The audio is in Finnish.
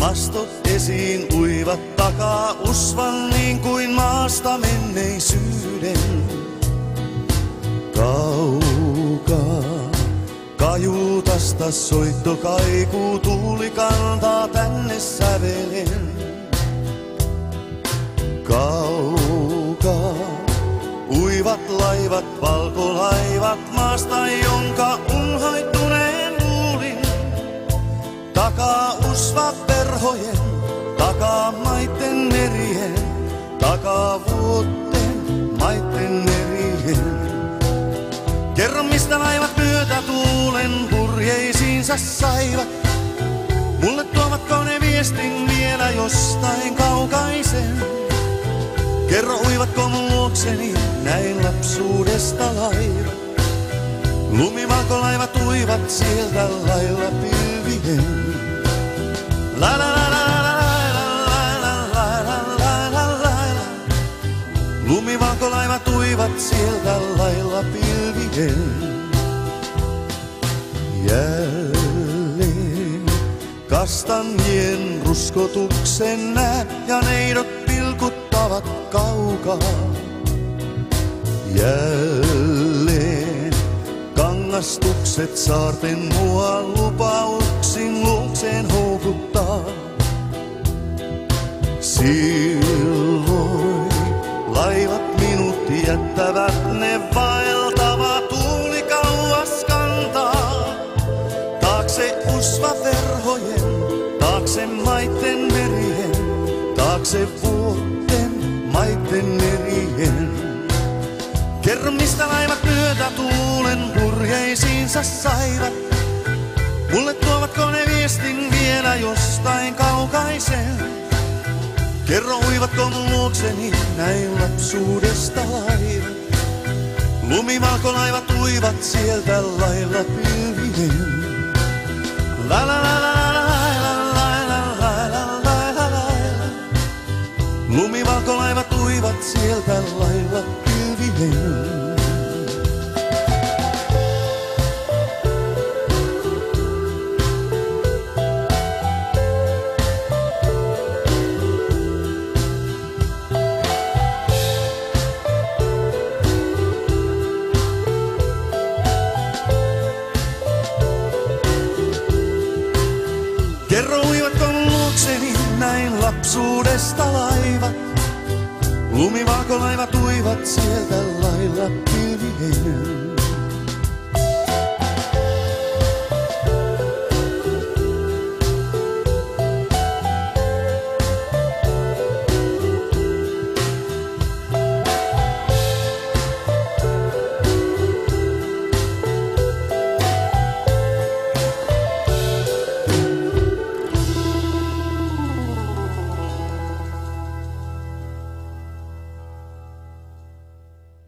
Mastot esiin uivat takaa usvan niin kuin maasta menneisyyden. Kaukaa kajuutasta soitto kaikuu, tuuli kantaa tänne sävelen. Kaukaa uivat laivat, valkolaivat maasta, jonka unhoittuneen luulin. Takaa usva perhojen, takaa maitten merien, takaa vuotten maitten merien. Kerro mistä laivat myötä tuulen purjeisiinsa saivat. Mulle tuovatko ne viestin vielä jostain kaukaisen? Kerro uivatko mun luokseni näin lapsuudesta laivat. Lumivalkolaivat uivat sieltä lailla pilvien. La la la la la la la la la la. Lumivalkolaivat uivat sieltä lailla pilvien. Jälleen kastanjien ruskotuksen näen ja neidot pilkuttavat kaukaa. Jälleen kangastukset saarten mua lupauksin luokseen houkuttaa. Silloin laivat minut jättävät, ne vaeltava tuuli kauas kantaa. Taakse usva verhojen, taakse maitten merien, taakse vuotten maitten merien. Kerro mistä laivat myötä tuulen purjeisiinsa saivat. Mulle tuovatko ne viestin vielä jostain kaukaisen? Kerro uivatko mun luokseni näin lapsuudesta laivat. Lumivalkolaivat uivat sieltä lailla pilvien. La la la la la la la la la la. Lumivalkolaivat uivat sieltä lailla pilvien. Kerro uivatko mun luokseni näin lapsuudesta laivat. Lumivalkolaivat uivat sieltä lailla pilvien.